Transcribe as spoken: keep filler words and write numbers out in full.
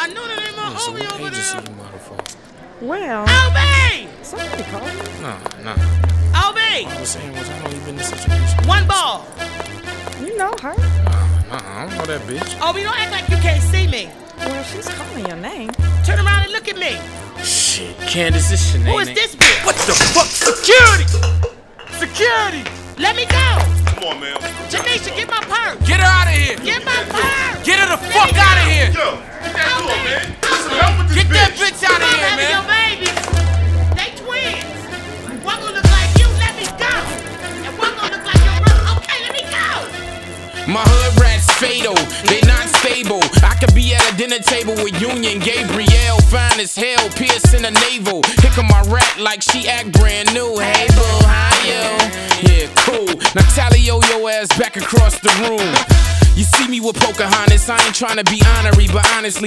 I know that ain't my Listen, homie what over agency there. you motherfucker? Well, Obi! somebody called me. Nah, nah. Obi! All I was saying was I know you been in situations. One ball. You know her. Nah, nah, I don't know that bitch. Obi, don't act like you can't see me. Well, she's calling your name. Turn around and look at me. Shit, Candace, this Sinead. Who is this bitch? What the fuck? Security! Security! Let me go. Come on, man. Janisha, get my purse. Get her out of here! Get my purse. Get her the Let fuck me out of go. here! Yo, get that door, man. Listen, help with this Get that bitch. bitch out of I'm here, having your man! babies. They twins. One gonna look like you, let me go. And one gonna look like your brother. Okay, let me go. My hood rats fatal, they not stable. I could be at a dinner table with Union Gabrielle, fine as hell, piercing the navel. Here come my rat like she act brand new. Hey boo, how you? Yeah, cool. Now tally yo yo ass back across the room. You see me with Pocahontas, I ain't tryna be honorary, but honestly